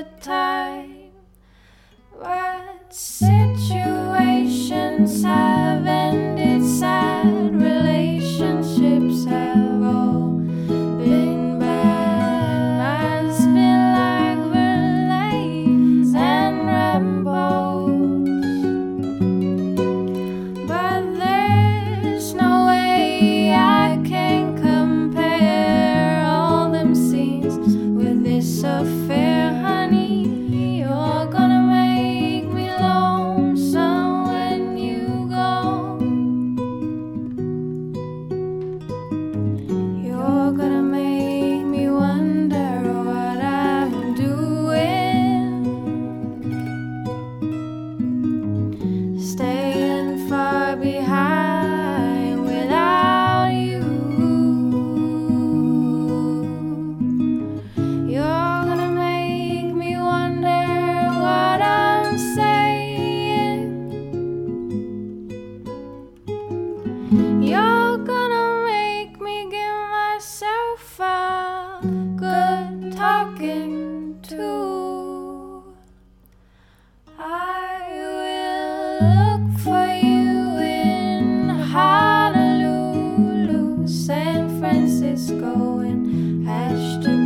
good time. But situations have ended, sad relationships have all been bad. I've been like relays and rainbows, but there's no way I can compare all them scenes with this affair, honey. You're gonna make me lonesome when you go. You're gonna make me wonder what I'm doing, staying far behind without you. You're gonna make me wonder what I'm saying. You're gonna make me give myself a good talking to. I will look for you in Honolulu, San Francisco, and Ashton.